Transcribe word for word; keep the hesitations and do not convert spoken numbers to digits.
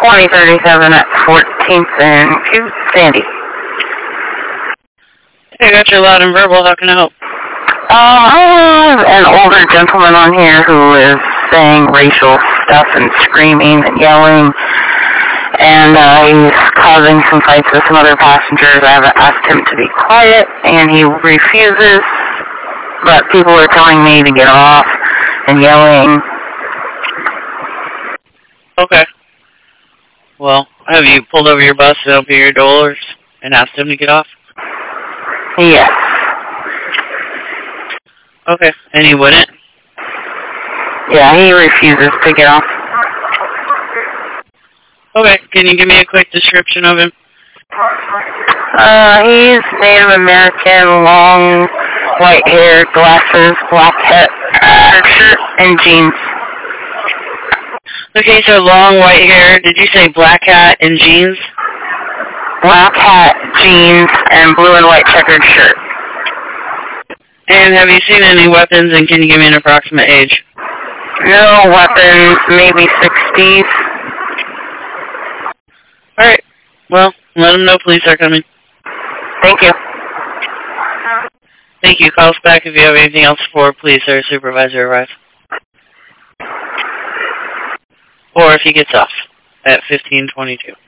twenty thirty-seven at fourteenth and Q, Sandy. Hey, I got your loud and verbal. How can I help? Um, I have an older gentleman on here who is saying racial stuff and screaming and yelling, and uh, he's causing some fights with some other passengers. I have asked him to be quiet, and he refuses, but people are telling me to get off and yelling. Okay. Well, have you pulled over your bus and opened your doors and asked him to get off? Yes. Okay. And he wouldn't? Yeah, he refuses to get off. Okay. Can you give me a quick description of him? Uh, he's Native American, long white hair, glasses, black hat, shirt, and jeans. Okay, so long white hair. Did you say black hat and jeans? Black hat, jeans, and blue and white checkered shirt. And have you seen any weapons, and can you give me an approximate age? No weapons, maybe sixties. Alright. Well, let him know police are coming. Thank you. Thank you. Call us back if you have anything else before police or supervisor arrive. Or if he gets off at fifteen twenty-two.